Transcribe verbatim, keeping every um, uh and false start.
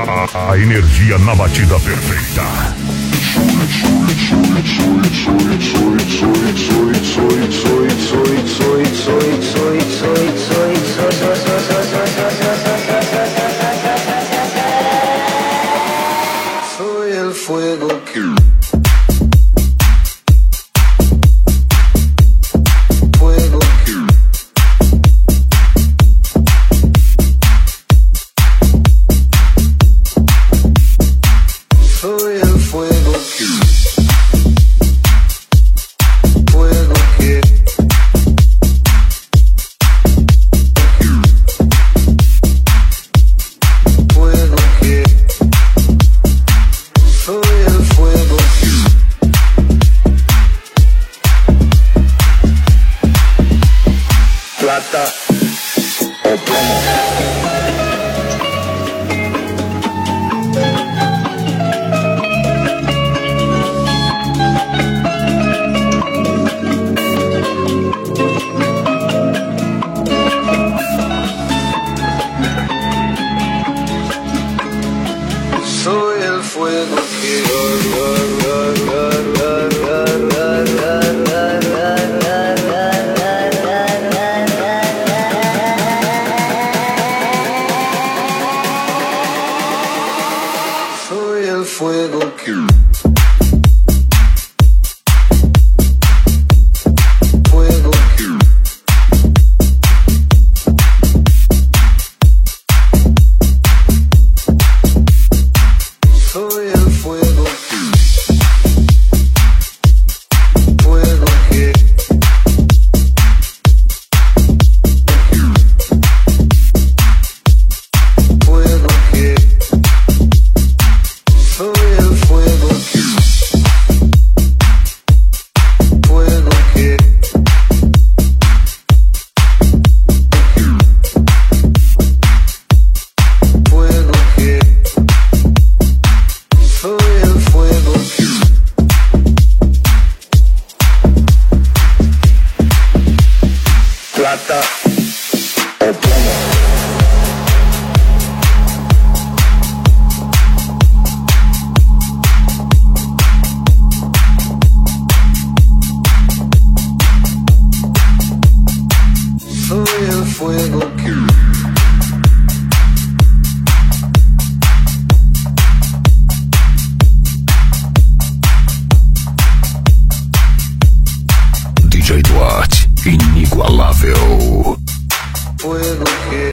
A energia na batida perfeita. Soy el fuego que plata o plomo. Soy el fuego que soy el fuego que fuego que soy el fuego que fuego que fuego que soy el fuego que fuego que fuego que soy el fuego que plata o plomo. Soy el fuego que D J Duarte, inigualável. fuego que